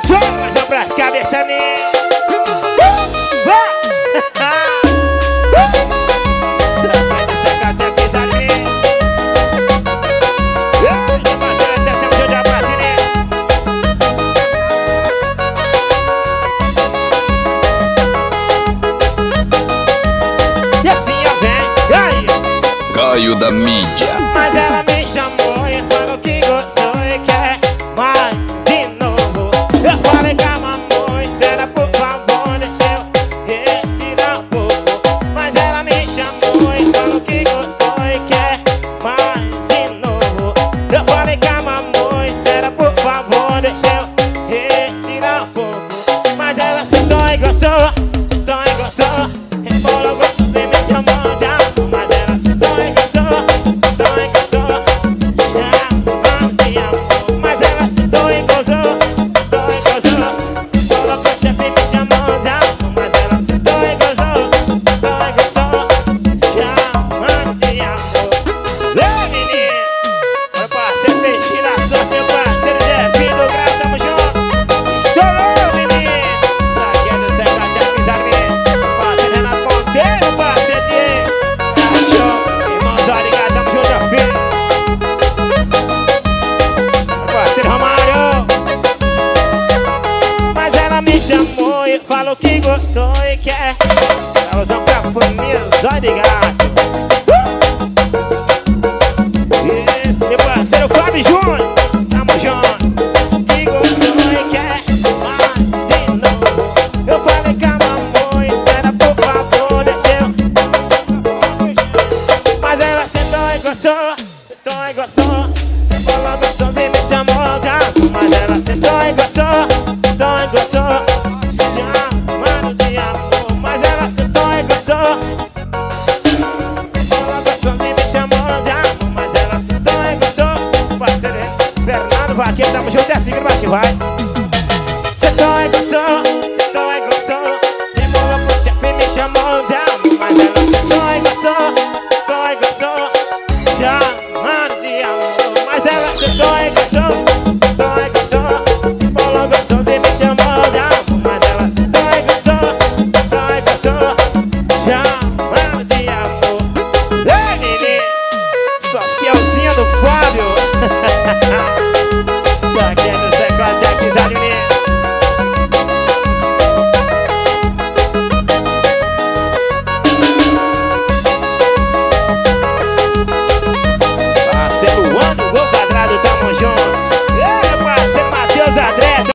Joga pras cabeças minhas. Caio da mídia. Mas ela me chamou e falou que gostou e quer mais de novo. Eu falei calma amor, espera por favor, deixa eu respirar um pouco. Mas ela me chamou e falou que gostou e quer mais de novo. Eu falei calma amor, espera por favor, deixa eu respirar um pouco. Mas ela sentou e gostou, sentou e gostou. Rebolou, gostou e me chamou de amor. Mas ela sentou e gostou. Chamou e falou que gostou e quer. Ela usa pra família, zóio de gato. Isso, meu parceiro Fábio Júnior. Tamo junto. Que gostou e quer mais de novo. Eu falei calma amor, espera por favor, deixa eu. Mas ela sentou e gostou, sentou e gostou. Falou gostoso e me chamou de gato. Mas ela sentou e gostou, sentou e gostou. Vaqueiro, tamo junto, é assim que vai.